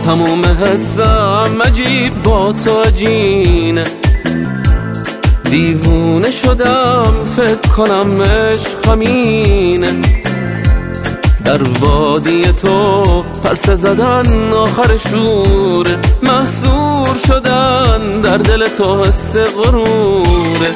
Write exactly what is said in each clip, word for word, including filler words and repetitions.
تموم حسم عجیب با تو عجینه. دیوونه شدم فکر کنم عشق همینه. در وادی تو پرسه زدن آخر شوره. محصور شدن در دل تو حس غروره.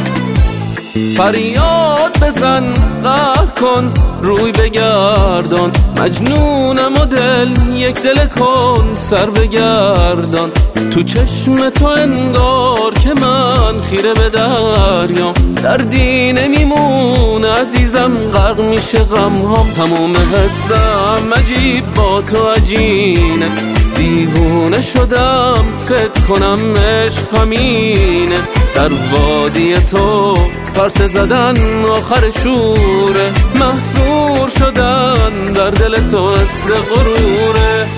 فریاد بزن قهر کن روی بگردان. مجنونم و دل یک دل کن سر بگردان. تو چشم تو انگار که من خیره به دریام. دردی نمیمونه عزیزم غرق میشه غم هم. تموم حسم عجیب با تو عجینه. دیوونه شدم فکر کنم عشق همینه. در وادی تو پرسه زدن آخر شوره. محصور شدن در دل تو حس غروره.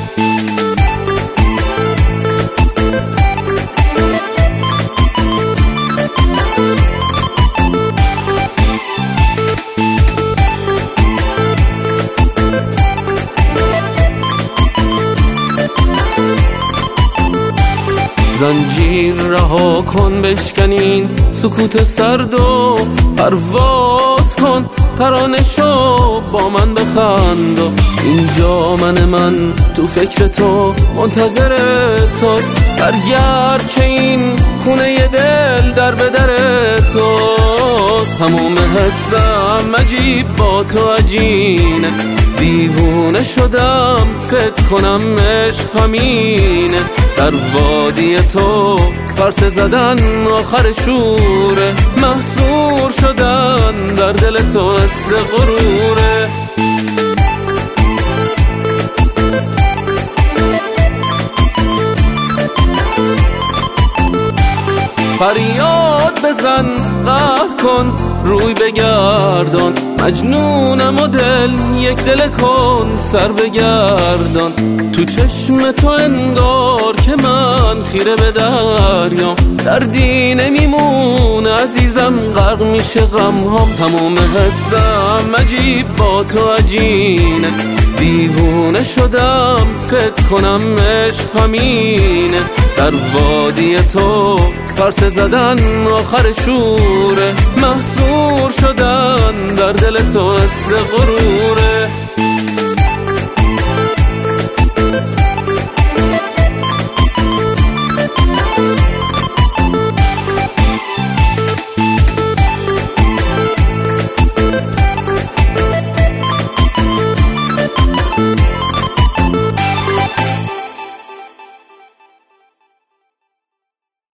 زنجیر رها کن بشکنین سکوت سرد و پرواز کن. ترانه شو با من بخند و اینجا من من تو فکر تو منتظر توست. برگرد که این خونه ی دل در به در توست. تموم حسم عجیب با تو عجینه. دیوونه شدم فکر کنم عشق همینه. در وادی تو پرسه زدن آخر شوره. محصور شدن در دل تو حس غروره. فریاد بزن قهر کن روی بگردان. مجنونم و دل یک دل کن سر بگردان. تو چشم تو انگار که من خیره به دریام. دردی نمیمونه عزیزم غرق میشه غم هم. تموم حسم عجیب با تو عجینه. دیوونه شدم فکر کنم عشق همینه. در وادی تو پرسه زدن آخر شوره. محصور شدن در دل تو حس غرور.